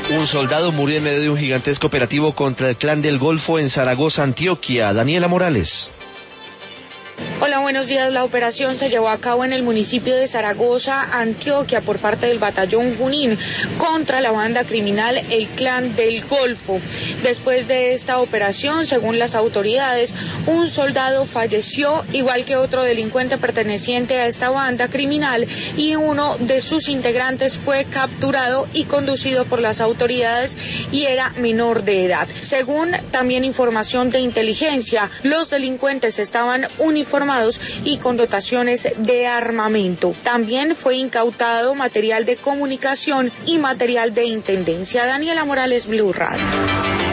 Un soldado murió en medio de un gigantesco operativo contra el Clan del Golfo en Zaragoza, Antioquia. Daniela Morales. Hola, buenos días. La operación se llevó a cabo en el municipio de Zaragoza, Antioquia, por parte del batallón Junín contra la banda criminal El Clan del Golfo. Después de esta operación, según las autoridades, un soldado falleció, igual que otro delincuente perteneciente a esta banda criminal, y uno de sus integrantes fue capturado y conducido por las autoridades y era menor de edad. Según también información de inteligencia, los delincuentes estaban uniformados y con dotaciones de armamento. También fue incautado material de comunicación y material de intendencia. Daniela Morales, Blue Radio.